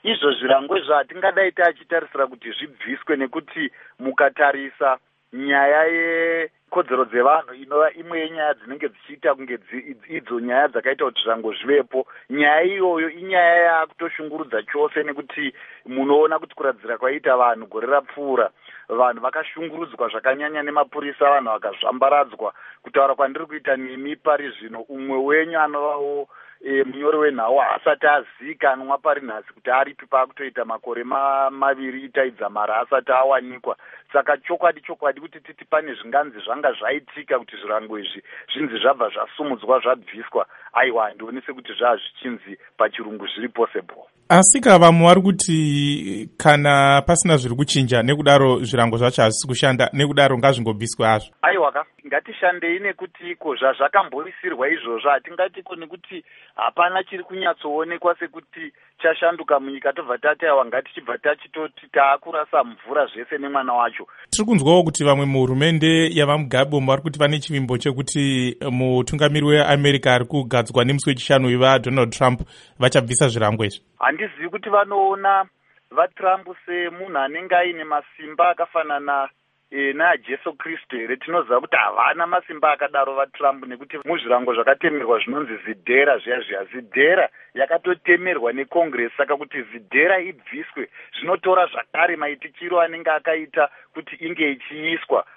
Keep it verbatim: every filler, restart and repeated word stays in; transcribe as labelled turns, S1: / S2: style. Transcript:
S1: izvo zvirangwe zvatingadai tachitarisira kuti zvibviswe, nekuti mukatarisa nyaya yekodzero dzevanhu inova imwe yenyaya dzinenge dzichiita kunge idzo nyaya dzakaita kuti zvirango zvivepo. Nyaya iyoyo inyaya yakutoshungurudza chose, nekuti munoona kuti kuradzira kwaita vanhu gore rapfuura, vanhu vakashungurudzwa zvakanyanya nemapurisa, vanhu vakazvambaradzwa. Kutaura kwandiri kuita nemi pari zvino, umwe wenyu anovawo E, munyori wenhau asati azikanwa pari nhasi kuti aripi pakutoita makore ma, maviri itaidza mara asati awanikwa. Saka chokwadi chokwadi kuti titi pane zvinganzi zvanga zvaitika kuti zvirango izvi zvinzi zvabva zvasumudzwa zvabviswa, aiwa ndione sekuti zvazvichinzi pachirungu zviri possible.
S2: Asi vamwe vari kuti kana pasina zviri kuchinja, nekudaro zvirango zvacho hazvisi kushanda, nekudaro ngazvingobviswe hazvo.
S1: Aiwa, ngatishandei nekuti iko zvazvakamboisirwa izvozvo. Hatingatiko nekuti hapana chiri kunyatsoonekwa sekuti chashanduka munyika, tobva tataiwa ngatichibva tachitoti taakurasa mvura zvese nemwana wacho.
S2: Tiri kunzwawo kuti vamwe muhurumende yavaMugabe vari kuti vane chivimbo chekuti mutungamiri weAmerica ari kugadzwa nemusi wechishanu wevaDonald Trump vachabvisa zvirango izvi.
S1: Handizivi kuti vanoona vaTrump semunhu anenge aine masimba akafanana E, naJesu Kristu here. Tinoziva kuti havana masimba akadaro vaTrump, nekuti muzvirango zvakatemerwa zvinonzi zidhera zviya zviya, zidhera yakatotemerwa neCongress. Saka kuti zidhera ibviswe zvinotora zvakare maitikiro anenge akaita kuti inge ichiiswa.